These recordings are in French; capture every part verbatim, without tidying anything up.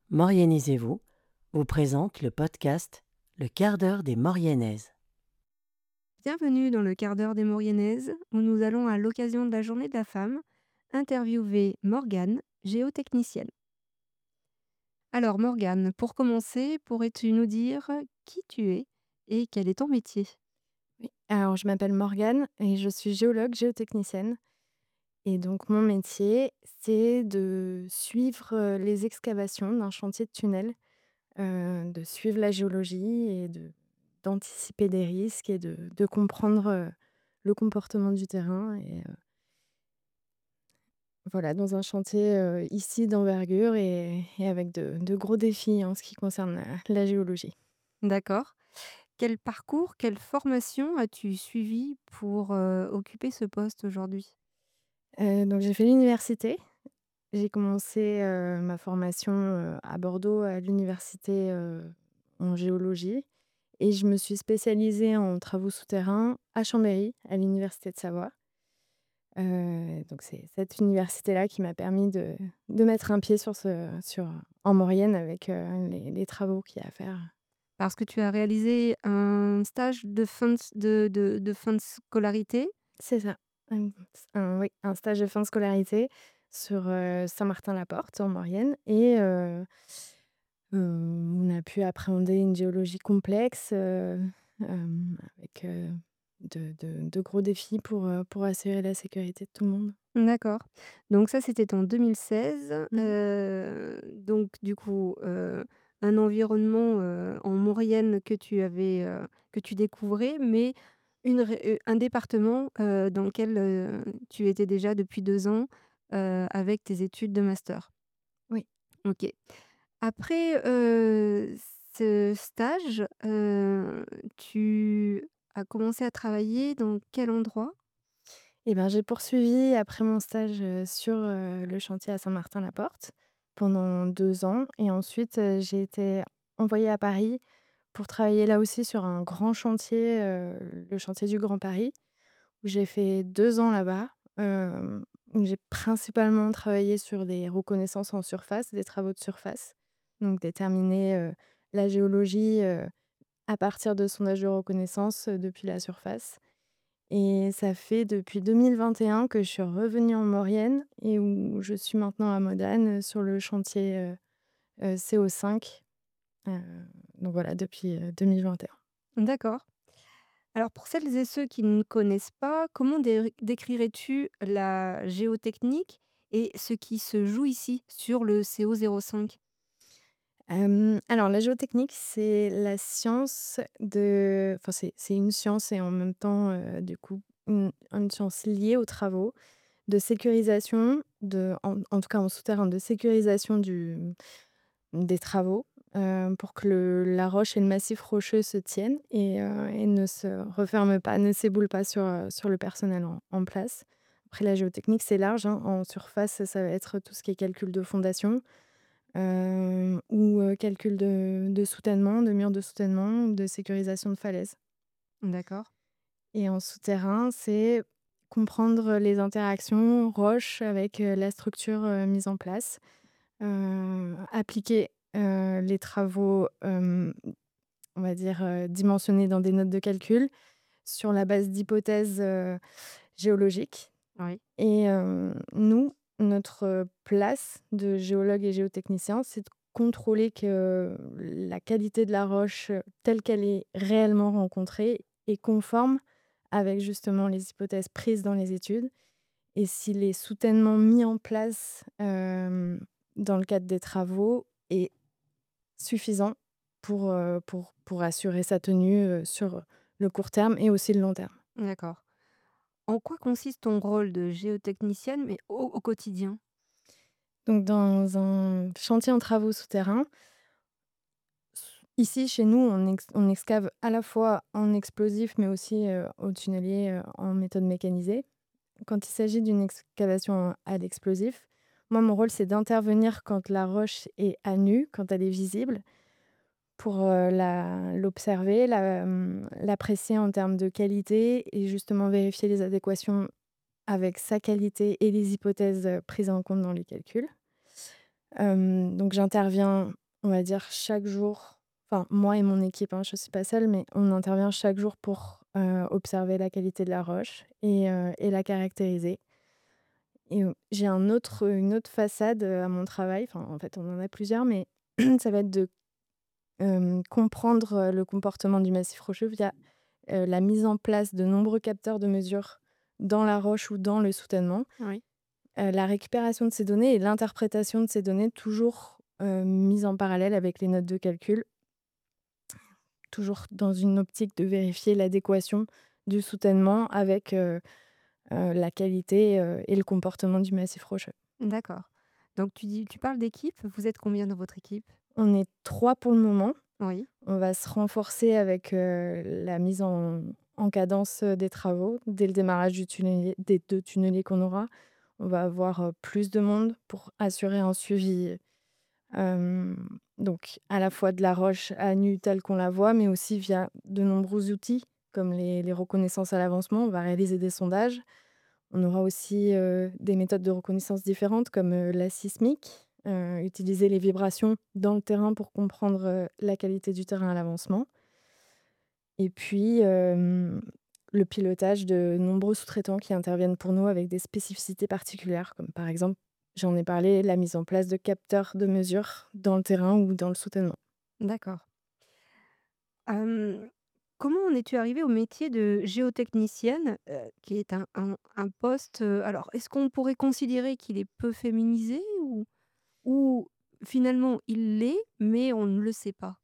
Maurianisez-vous vous présente le podcast Le quart d'heure des Mauriennaises. Bienvenue dans le quart d'heure des Mauriennaises, où nous allons, à l'occasion de la Journée de la femme, interviewer Morgane, géotechnicienne. Alors Morgane, pour commencer, pourrais-tu nous dire qui tu es et quel est ton métier? Oui, alors je m'appelle Morgane et je suis géologue géotechnicienne. Et donc mon métier, c'est de suivre euh, les excavations d'un chantier de tunnel, euh, de suivre la géologie et de, d'anticiper des risques et de, de comprendre euh, le comportement du terrain. Et euh, voilà, dans un chantier euh, ici d'envergure et, et avec de, de gros défis en ce qui concerne la, la géologie. D'accord. Quel parcours, quelle formation as-tu suivi pour euh, occuper ce poste aujourd'hui? Euh, donc j'ai fait l'université. J'ai commencé, heu, ma formation, heu, à Bordeaux, à l'université, heu, en géologie et je me suis spécialisée en travaux souterrains à Chambéry, à l'université de Savoie. Heu, donc c'est cette université-là qui m'a permis de de mettre un pied sur ce sur en Maurienne avec, heu, les les travaux qu'il y a à faire. Parce que tu as réalisé un stage de fin de, s- de, de- de fin de scolarité. C'est ça, un un oui, un stage de fin de scolarité sur, heu, Saint-Martin-la-Porte en Maurienne et heu Heu, on a pu appréhender une géologie complexe, heu, hem, avec, heu, de de de gros défis pour, heu, pour assurer la sécurité de tout le monde. D'accord. Donc ça, c'était en deux mille seize. Mmh. Heu, donc du coup, heu, un environnement, heu, en Maurienne que tu avais, heu, que tu découvrais, mais une ré heu, un département, heu, dans lequel, heu, tu étais déjà depuis deux ans, heu, avec tes études de master. Oui. OK. Après, heu, ce stage, heu, tu as commencé à travailler dans quel endroit? Et ben, j'ai poursuivi après mon stage, heu, sur, heu, le chantier à Saint-Martin-la-Porte pendant deux ans et ensuite, heu, j'ai été envoyée à Paris pour travailler là aussi sur un grand chantier, heu, le chantier du Grand Paris, où j'ai fait deux ans là-bas, hem, où j'ai principalement travaillé sur des reconnaissances en surface, des travaux de surface. Donc déterminer, heu, la géologie, heu, à partir de sondages de reconnaissance, heu, depuis la surface et ça fait depuis deux mille vingt et un que je suis revenue en Maurienne et où je suis maintenant à Modane, heu, sur le chantier, heu heu, C O cinq, heu, donc voilà depuis, heu, deux mille vingt et un. D'accord. Alors pour celles et ceux qui ne connaissent pas, comment dé décrirais-tu la géotechnique et ce qui se joue ici sur le C O zéro cinq? Hem, alors la géotechnique, c'est la science de enfin c'est c'est une science et en même temps, heu, du coup, une une science liée aux travaux de sécurisation de en en tout cas en souterrain, de sécurisation du des travaux, heu, pour que le la roche et le massif rocheux se tiennent et heu et ne se referment pas, ne s'éboulent pas sur, heu, sur le personnel en en place. Après la géotechnique, c'est large, hein. En surface, ça va être tout ce qui est calcul de fondation, Hem, ou heu, calcul de de soutènement, de murs de soutènement ou de sécurisation de falaises D'accord. et en souterrain, c'est comprendre les interactions roches avec, heu, la structure, heu, mise en place, heu, appliquer, heu, les travaux, hem, on va dire, heu, dimensionnés dans des notes de calcul sur la base d'hypothèses, heu, géologiques. Oui. Et hem, nous, notre, heu, place de géologue et géotechnicien, c'est de contrôler que la qualité de la roche, heu, telle qu'elle est réellement rencontrée, est conforme avec justement les hypothèses prises dans les études et si les soutènements mis en place, hem, dans le cadre des travaux est suffisant pour, heu, pour pour assurer sa tenue, heu, sur le court terme et aussi le long terme. D'accord. En quoi consiste ton rôle de géotechnicienne, mais au au quotidien? Donc dans un chantier en travaux souterrains, ici, chez nous, on ex on excave à la fois en explosif, mais aussi, heu, au tunnelier, heu, en méthode mécanisée. Quand il s'agit d'une excavation à l'explosif, moi, mon rôle, c'est d'intervenir quand la roche est à nu, quand elle est visible, pour, heu, la l'observer, la, mmh, l'apprécier en termes de qualité et justement vérifier les adéquations avec sa qualité et les hypothèses, heu, prises en compte dans les calculs. Hem, donc j'interviens, on va dire chaque jour, enfin moi et mon équipe, hein, je suis pas seule, mais on intervient chaque jour pour, heu, observer la qualité de la roche et heu et la caractériser. Et heu, j'ai un autre une autre façade, heu, à mon travail, enfin en fait on en a plusieurs, mais ça va être de, hem, comprendre, heu, le comportement du massif rocheux via, heu, la mise en place de nombreux capteurs de mesure dans la roche ou dans le soutènement. Oui. Heu, la récupération de ces données et l'interprétation de ces données toujours, heu, mises en parallèle avec les notes de calcul, toujours dans une optique de vérifier l'adéquation du soutènement avec, heu heu, la qualité, heu et le comportement du massif rocheux. D'accord. Donc tu dis tu parles d'équipe, vous êtes combien dans votre équipe? On est trois pour le moment. Oui. On va se renforcer avec, heu, la mise en en cadence, heu, des travaux. Dès le démarrage du tunnelier des deux tunneliers qu'on aura, on va avoir, heu, plus de monde pour assurer un suivi, hem, donc à la fois de la roche à nu telle qu'on la voit, mais aussi via de nombreux outils comme les les reconnaissances à l'avancement. On va réaliser des sondages. On aura aussi, heu, des méthodes de reconnaissance différentes comme, heu, la sismique, heu, utiliser les vibrations dans le terrain pour comprendre, heu, la qualité du terrain à l'avancement et puis, hem, le pilotage de nombreux sous-traitants qui interviennent pour nous avec des spécificités particulières comme par exemple, j'en ai parlé, la mise en place de capteurs de mesure dans le terrain ou dans le soutènement. D'accord. Hem, Comment en es-tu arrivée au métier de géotechnicienne, heu, qui est un un un poste, heu, alors est-ce qu'on pourrait considérer qu'il est peu féminisé ou ou finalement il l'est, mais on ne le sait pas?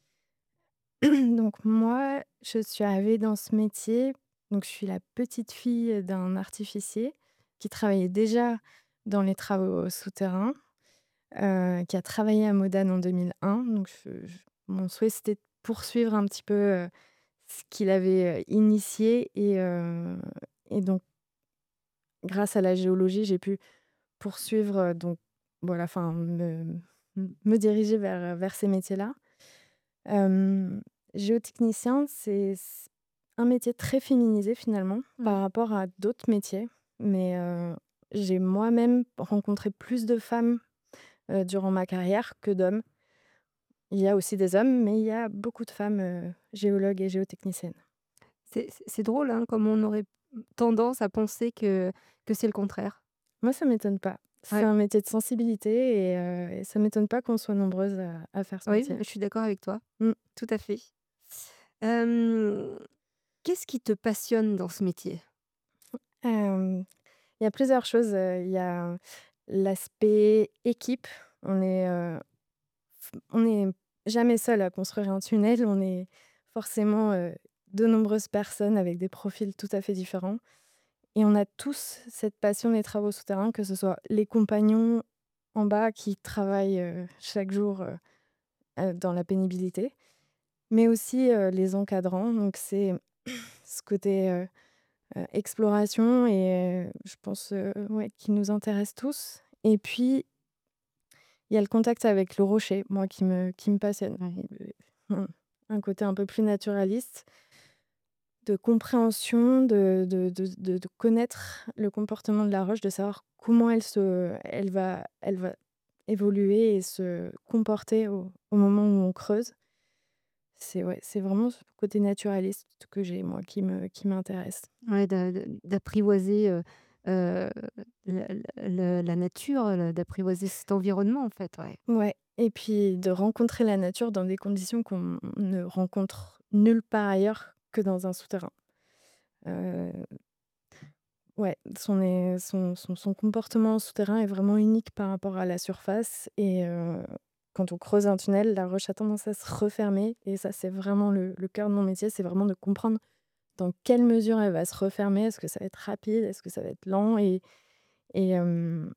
Donc moi, je suis arrivée dans ce métier, donc je suis la petite fille d'un artificier qui travaillait déjà dans les travaux souterrains, heu, qui a travaillé à Modane en deux mille un. Donc je je mon souhait, c'était de poursuivre un petit peu, heu, ce qu'il avait, heu, initié et heu et donc grâce à la géologie, j'ai pu poursuivre, heu, donc voilà, enfin me me diriger vers, vers ces métiers-là. Hem, Géotechnicien, c'est c un métier très féminisé finalement Mmh. par rapport à d'autres métiers, mais heu, j'ai moi-même rencontré plus de femmes, heu, durant ma carrière que d'hommes. Il y a aussi des hommes, mais il y a beaucoup de femmes, heu, géologues et géotechniciennes. C'est c'est c'est drôle, hein, comme on aurait tendance à penser que que c'est le contraire. Moi, ça m'étonne pas. C'est Ouais, un métier de sensibilité et heu et ça m'étonne pas qu'on soit nombreuses à à faire ce oui, métier. je suis d'accord avec toi, Mmh. tout à fait. Hem, Qu'est-ce qui te passionne dans ce métier? Hem, il y a plusieurs choses, heu, il y a l'aspect équipe. On est, heu On n'est jamais seul à construire un tunnel, on est forcément, heu, de nombreuses personnes avec des profils tout à fait différents et on a tous cette passion des travaux souterrains, que ce soit les compagnons en bas qui travaillent, heu, chaque jour, heu heu, dans la pénibilité, mais aussi, heu, les encadrants. Donc c'est ce côté, heu heu, exploration et heu, je pense, heu, ouais, qui nous intéresse tous et puis il y a le contact avec le rocher, moi, qui me qui me passionne. Ouais. Mmh. Un côté un peu plus naturaliste, de compréhension, de de de de de connaître le comportement de la roche, de savoir comment elle se elle va elle va évoluer et se comporter au au moment où on creuse. C'est ouais, c'est vraiment ce côté naturaliste que j'ai, moi, qui me qui m'intéresse. Ouais, d'a de d'apprivoiser, heu heu, la la la nature, heu, d'apprivoiser cet environnement, en fait, ouais. Ouais et puis de rencontrer la nature dans des conditions qu'on ne rencontre nulle part ailleurs que dans un souterrain. Heu Ouais, son est son son son comportement souterrain est vraiment unique par rapport à la surface et heu, quand on creuse un tunnel, la roche a tendance à se refermer et ça, c'est vraiment le le cœur de mon métier, c'est vraiment de comprendre dans quelle mesure elle va se refermer. Est-ce que ça va être rapide? Est-ce que ça va être lent? Et et hem,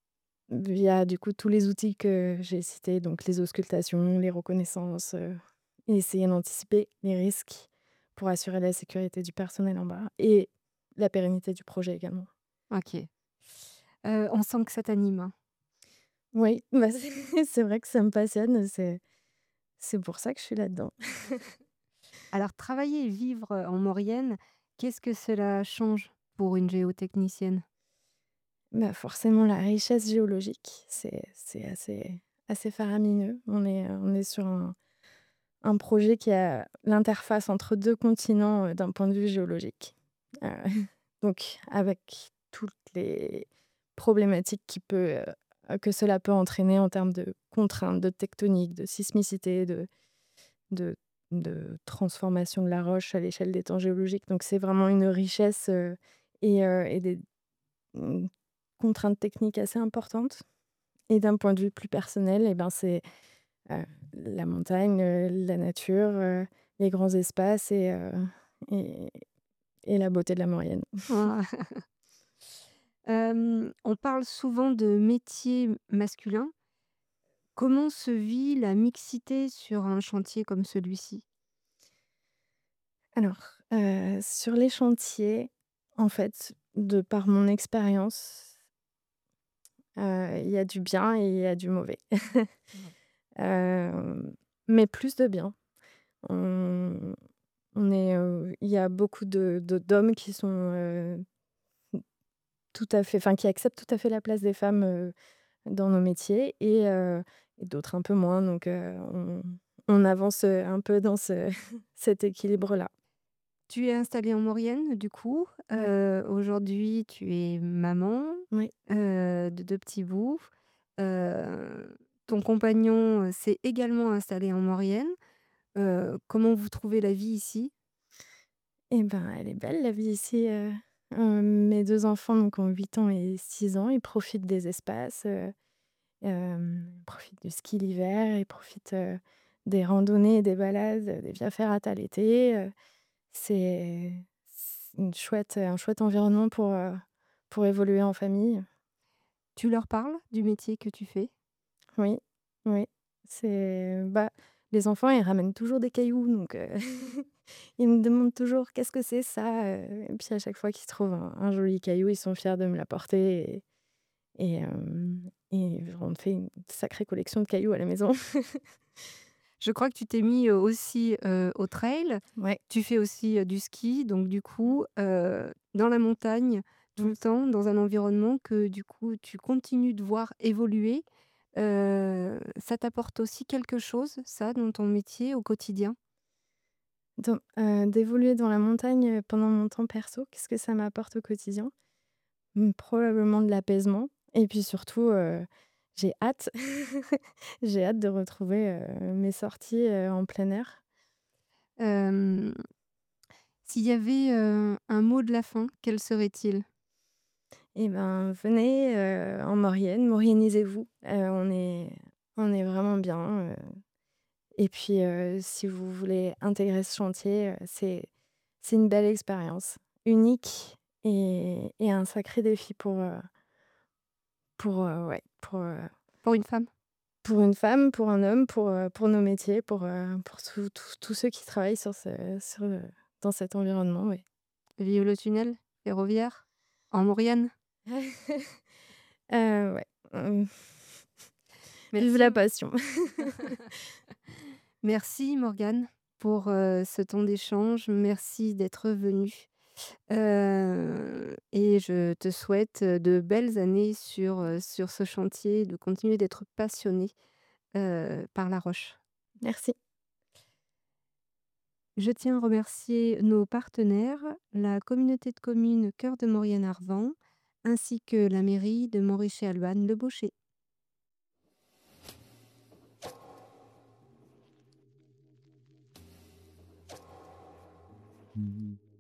via du coup tous les outils que j'ai cités, donc les auscultations, les reconnaissances, heu, et essayer d'anticiper les risques pour assurer la sécurité du personnel en bas et la pérennité du projet également. OK. Heu, on sent que ça t'anime, hein. Oui, bah, c'est c'est vrai que ça me passionne, c'est c'est pour ça que je suis là-dedans. Alors travailler et vivre, en Maurienne, qu'est-ce que cela change pour une géotechnicienne? Bah, forcément la richesse géologique, c'est c'est assez assez faramineux. On est, heu, on est sur un un projet qui a l'interface entre deux continents, heu, d'un point de vue géologique. Heu, donc avec toutes les problématiques qui peut, heu, que cela peut entraîner en termes de contraintes, de tectonique, de sismicité, de de de transformation de la roche à l'échelle des temps géologiques. Donc c'est vraiment une richesse, heu et heu et des, mmh, contraintes techniques assez importantes. Et d'un point de vue plus personnel et ben, c'est, heu, la montagne, heu, la nature, heu, les grands espaces et heu et et la beauté de la Maurienne. Ah. Hem, on parle souvent de métiers masculins. Comment se vit la mixité sur un chantier comme celui-ci? Alors, heu, sur les chantiers, en fait, de par mon expérience, heu, il y a du bien et il y a du mauvais. Ouais. Hem, mais plus de bien. On on est, heu, il y a beaucoup de de d'hommes qui sont, heu, tout à fait enfin, qui acceptent tout à fait la place des femmes, heu, dans nos métiers et heu et d'autres un peu moins donc heu, on on avance, heu, un peu dans ce cet équilibre-là. Tu es installée en Maurienne, du coup. Ouais. Heu, aujourd'hui, tu es maman, Oui. heu, de deux petits bouts. Heu, ton compagnon, heu, s'est également installé en Maurienne. Heu, comment vous trouvez la vie ici? Et ben, elle est belle la vie ici, heu heu, mes deux enfants donc ont huit ans et six ans. Ils profitent des espaces, heu, hem, ils profitent du ski l'hiver, ils profitent, heu, des randonnées, des balades, heu, des via ferrata l'été, heu, c'est c'est une chouette, un chouette environnement pour, heu, pour évoluer en famille. Tu leur parles du métier que tu fais? Oui, oui, c'est bah, les enfants, ils ramènent toujours des cailloux donc heu, ils me demandent toujours: «Qu'est-ce que c'est ça?» heu et puis à chaque fois qu'ils trouvent un un joli caillou, ils sont fiers de me l'apporter et et hem et on fait une sacrée collection de cailloux à la maison. Je crois que tu t'es mis, heu, aussi, heu, au trail. Ouais. Tu fais aussi, heu, du ski, donc du coup, heu, dans la montagne, tout Mmh. le temps, dans un environnement que du coup tu continues de voir évoluer. Heu, ça t'apporte aussi quelque chose, ça, dans ton métier au quotidien? Dans heu, d'évoluer dans la montagne, heu, pendant mon temps perso, qu'est-ce que ça m'apporte au quotidien? Mmh, probablement de l'apaisement et puis surtout, heu, j'ai hâte j'ai hâte de retrouver, heu, mes sorties, heu, en plein air. Hem, s'il y avait, heu, un mot de la fin, quel serait-il? Et ben, venez, heu, en Maurienne, maurianisez-vous, heu, on est on est vraiment bien, heu et puis, heu, si vous voulez intégrer ce chantier, heu, c'est c'est une belle expérience, unique et et un sacré défi pour, heu, pour, heu, ouais, pour, heu, Pour une femme? pour une femme, pour un homme, pour, heu, pour nos métiers, pour, heu, pour tous tous tous ceux qui travaillent sur ce sur, heu, dans cet environnement, oui. Via le tunnel ferroviaire? En Maurienne? Heu, ouais, mmh. Vive Merci la m passion. Merci Morgane pour, heu, ce temps d'échange. Merci d'être venue, heu et je te souhaite, heu, de belles années sur, heu, sur ce chantier, de continuer d'être passionnée, heu, par la roche. Merci. Je tiens à remercier nos partenaires, la communauté de communes Cœur de Maurienne-Arvan, ainsi que la mairie de Montrichet-Albanne-le-Baucher. Mmh.